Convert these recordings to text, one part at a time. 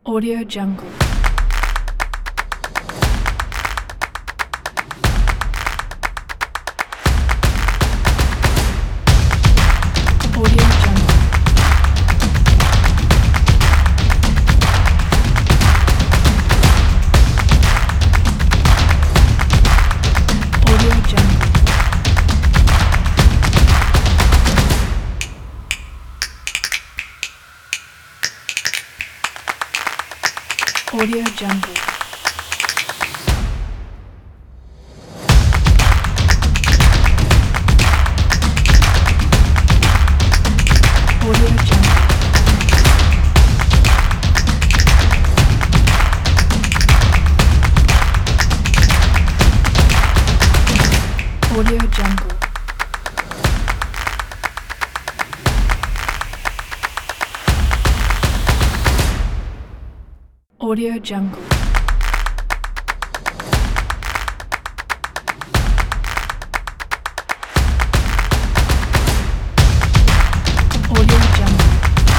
Audio Jungle. Audio Jungle. Audio Jungle. Audio Jungle. Audio Jungle. Audio Jungle. Audio Jungle. Audio Jungle.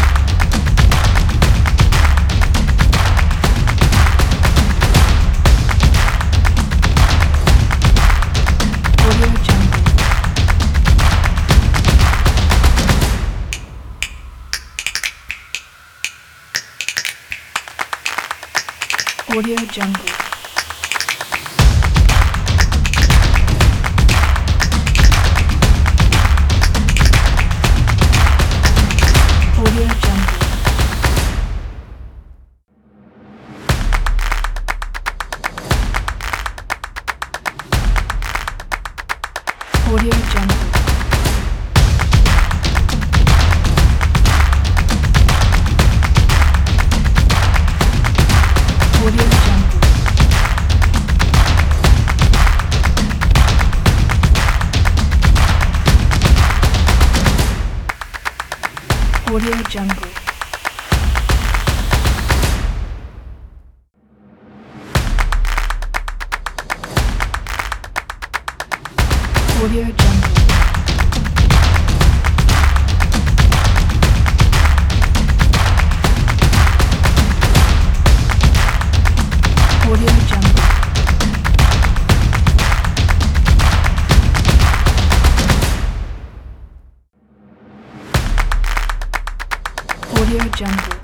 Audio Jungle. Audio Jungle. Audio Jungle. Audio Jungle. Audio Jungle. Audio Jungle. Audio Jungle. Audio Jungle. Audio Jungle.